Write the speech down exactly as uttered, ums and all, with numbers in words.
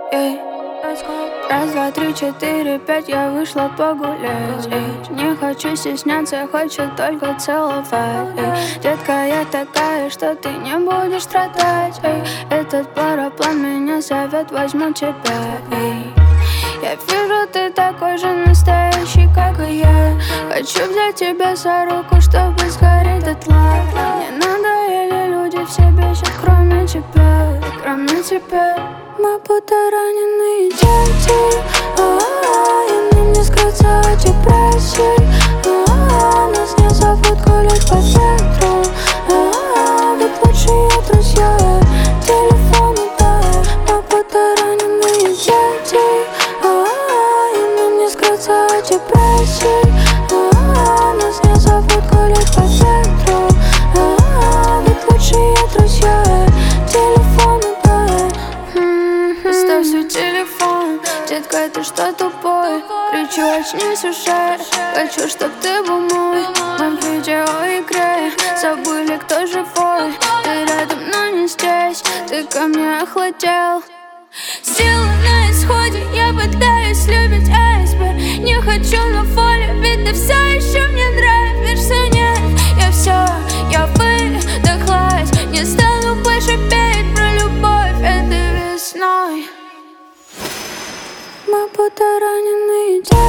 эй. Раз, два, три, четыре, пять, я вышла погулять, эй. Не хочу стесняться, хочу только целовать, эй. Детка, я такая, что ты не будешь страдать, эй. Этот параплан меня зовет, возьму тебя, эй. Я вижу, ты такой же настоящий, как и я. Хочу взять тебя за руку, чтобы сгореть дотла. Мне надоели люди, все бесят, кроме тебя, кроме тебя. Мы будто раненые дети, а-а-а, и нам не скрыться от депрессий, а-а-а, нас не зовут гулять по ветру, а-а-а, ведь лучшие друзья телефоны, да. Мы будто раненые дети, а-а-а, и нам не скрыться от депрессий, а-а-а, нас не зовут гулять по ветру, а-а-а, ведь лучшие друзья телефоны, да. Ставь свой телефон, детка, ты что тупой? Кричу, очнись уже, хочу, чтоб ты был мой. Мы в видеоигре, забыли, кто живой. Ты рядом, но не здесь, ты ко мне охладел. Силы на исходе, я пытаюсь любить айсберг. Не хочу на фоле, ведь ты все еще мне нравишься. Нет, я все, я выдохлась. Не стану больше петь про любовь этой весной. Мы будто раненые дети.